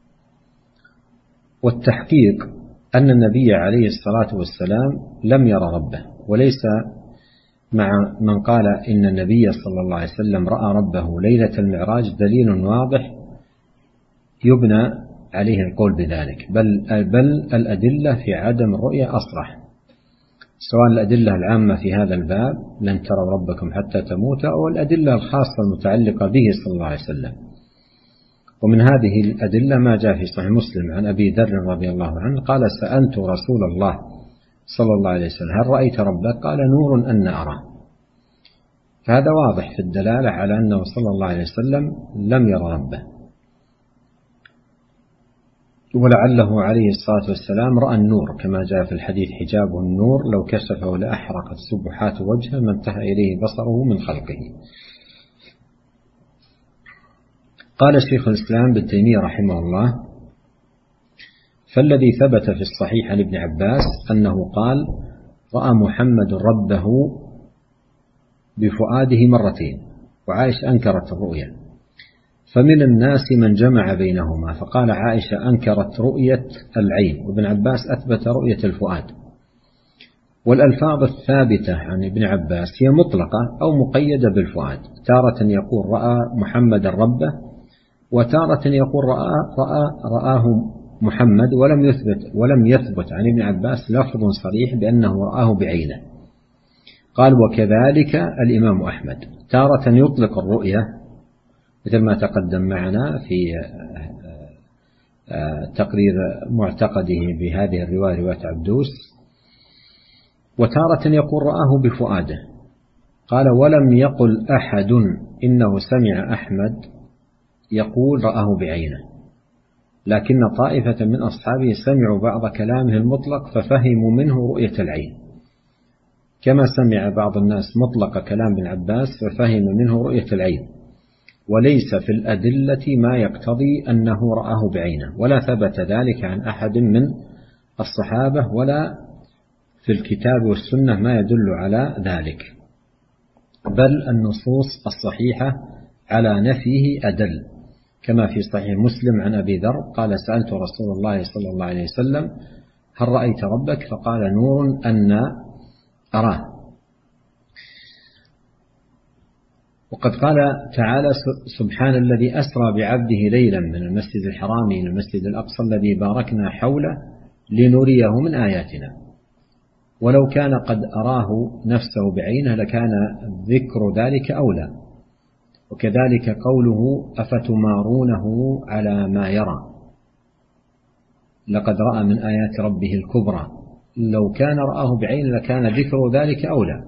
والتحقيق أن النبي عليه الصلاة والسلام لم يرى ربه، وليس مع من قال إن النبي صلى الله عليه وسلم رأى ربه ليلة المعراج دليل واضح يبنى عليه القول بذلك، بل الأدلة في عدم الرؤية أصرح. سواء الأدلة العامة في هذا الباب لن تروا ربكم حتى تموتوا، أو الأدلة الخاصة المتعلقة به صلى الله عليه وسلم. ومن هذه الأدلة ما جاء في صحيح مسلم عن أبي ذر رضي الله عنه قال: سألت رسول الله صلى الله عليه وسلم: هل رأيت ربك؟ قال: نور أن أراه. فهذا واضح في الدلالة على أنه صلى الله عليه وسلم لم يرى ربه، ولعله عليه الصلاة والسلام رأى النور كما جاء في الحديث: حجابه النور لو كشفه لأحرقت سبحات وجهه ما انتهى إليه بصره من خلقه. قال شيخ الإسلام ابن تيمية رحمه الله: فالذي ثبت في الصحيح عن ابن عباس أنه قال: رأى محمد ربه بفؤاده مرتين، وعائشة أنكرت الرؤيا. فمن الناس من جمع بينهما، فقال عائشة أنكرت رؤية العين، وابن عباس أثبت رؤية الفؤاد. والألفاظ الثابتة عن ابن عباس هي مطلقة أو مقيدة بالفؤاد، تارة يقول رأى محمد ربه، وتارة يقول رآه محمد، ولم يثبت عن ابن عباس لفظ صريح بأنه رآه بعينه. قال: وكذلك الإمام أحمد تارة يطلق الرؤية مثل ما تقدم معنا في تقرير معتقده بهذه الرواية، رواية عبدوس، وتارة يقول رآه بفؤاده. قال: ولم يقل أحد إنه سمع أحمد يقول رآه بعينه، لكن طائفة من أصحابه سمعوا بعض كلامه المطلق ففهموا منه رؤية العين، كما سمع بعض الناس مطلق كلام ابن عباس ففهموا منه رؤية العين، وليس في الأدلة ما يقتضي أنه رآه بعينه، ولا ثبت ذلك عن أحد من الصحابة، ولا في الكتاب والسنة ما يدل على ذلك، بل النصوص الصحيحة على نفيه أدل، كما في صحيح مسلم عن أبي ذر قال: سألت رسول الله صلى الله عليه وسلم: هل رأيت ربك؟ فقال: نور أن أراه. وقد قال تعالى: سبحان الذي أسرى بعبده ليلا من المسجد الحرام إلى المسجد الأقصى الذي باركنا حوله لنريه من آياتنا. ولو كان قد أراه نفسه بعينه لكان ذكر ذلك أولى. وكذلك قوله: أفتمارونه على ما يرى، لقد رأى من آيات ربه الكبرى. لو كان رآه بعين لكان ذكر ذلك أولى.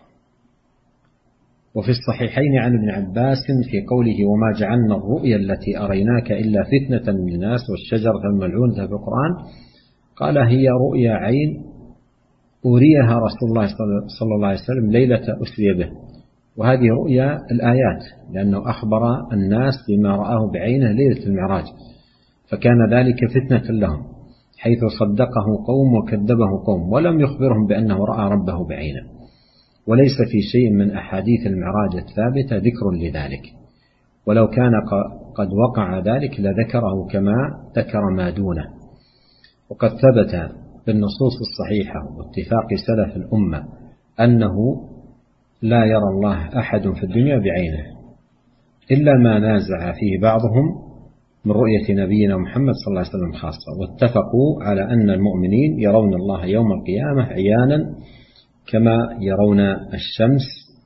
وفي الصحيحين عن ابن عباس في قوله: وما جعلنا الرؤيا التي أريناك إلا فتنة للناس والشجرة الملعونة في القرآن، قال: هي رؤيا عين أريها رسول الله صلى الله عليه وسلم ليلة أسري به، وهذه رؤيا الآيات، لأنه أخبر الناس بما رآه بعينه ليلة المعراج، فكان ذلك فتنة لهم، حيث صدقه قوم وكذبه قوم، ولم يخبرهم بأنه رأى ربه بعينه. وليس في شيء من أحاديث المعراج الثابتة ذكر لذلك، ولو كان قد وقع ذلك لذكره كما ذكر ما دونه. وقد ثبت بالنصوص الصحيحة واتفاق سلف الأمة أنه لا يرى الله أحد في الدنيا بعينه، إلا ما نازع فيه بعضهم من رؤية نبينا محمد صلى الله عليه وسلم خاصة. واتفقوا على أن المؤمنين يرون الله يوم القيامة عيانا كما يرون الشمس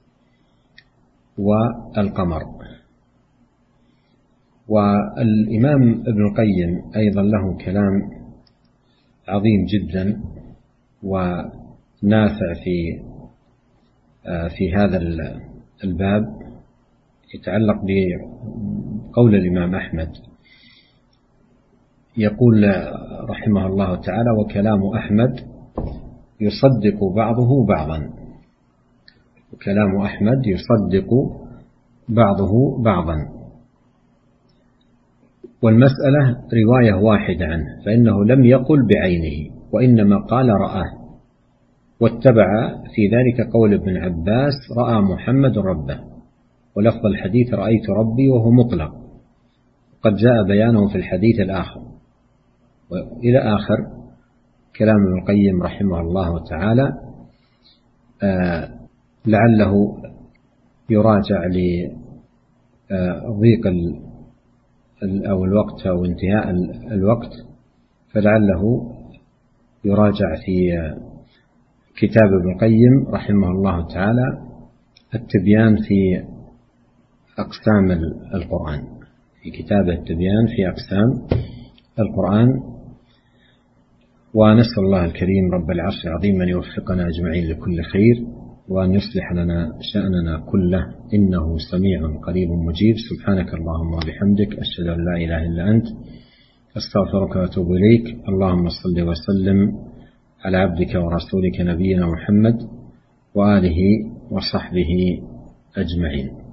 والقمر. والإمام ابن القيم أيضا له كلام عظيم جدا ونافع في هذا الباب، يتعلق بقول الإمام أحمد. يقول رحمه الله تعالى: وكلام أحمد يصدق بعضه بعضا، وكلام أحمد يصدق بعضه بعضا، والمسألة رواية واحدة عنه، فإنه لم يقل بعينه وإنما قال رآه، واتبع في ذلك قول ابن عباس: رأى محمد ربه، ولفظ الحديث: رأيت ربي، وهو مطلق، قد جاء بيانه في الحديث الآخر. وإلى آخر كلام ابن القيم رحمه الله تعالى، لعله يراجع لضيق أو الوقت أو انتهاء الوقت، فلعله يراجع في كتاب ابن القيم رحمه الله تعالى التبيان في أقسام القرآن، في كتاب التبيان في أقسام القرآن. ونسأل الله الكريم رب العرش العظيم أن يوفقنا أجمعين لكل خير، وأن يصلح لنا شأننا كله، إنه سميع قريب مجيب. سبحانك اللهم وبحمدك، أشهد أن لا إله إلا أنت، أستغفرك وأتوب إليك. اللهم صل وسلم على عبدك ورسولك نبينا محمد وآله وصحبه أجمعين.